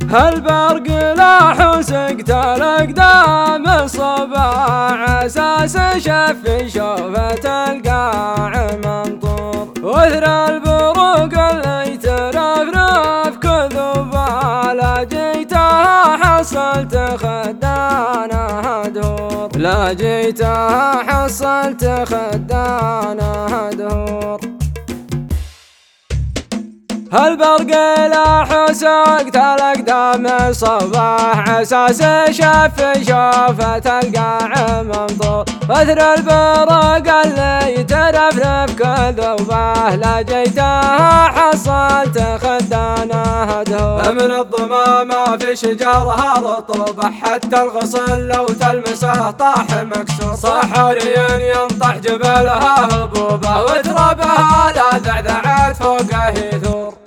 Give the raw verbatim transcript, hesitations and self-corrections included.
هالبرق لاح وسقت الاقدام الصباح اساس شف شوفة القاع منطور وثر البروق اللي ترفرف كذوبها لا جيتها حصلت خدانها دهور لا جيتها حصلت خدانها دهور هالبرق لاح وسقت الاقدام الصباح اساس شف شوفة القاع منطور وثر البرق اللي ترفرف كذوبه لا جيتها حصلت خدانها دهور من الظما ما في شجرها رطوبة حتى الغصن لو تلمسه طاح مكسور صحاري ينطح جبلها هبوبه وترابها لا ذعذعت فوقه يثور